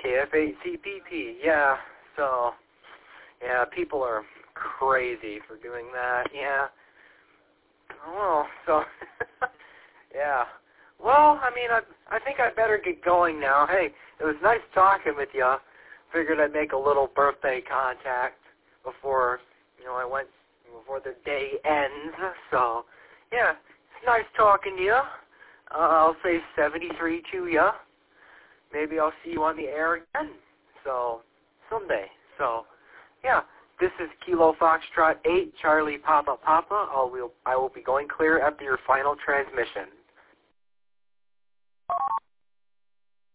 KF8CPP, yeah. So, yeah, people are crazy for doing that, yeah. Well, so, yeah. Well, I mean, I think I better get going now. Hey, it was nice talking with you. Figured I'd make a little birthday contact before, before the day ends. So, yeah, it's nice talking to you. I'll say 73 to you. Maybe I'll see you on the air again. So, someday. So, yeah, this is Kilo Foxtrot 8, Charlie Papa Papa. I will be going clear after your final transmission.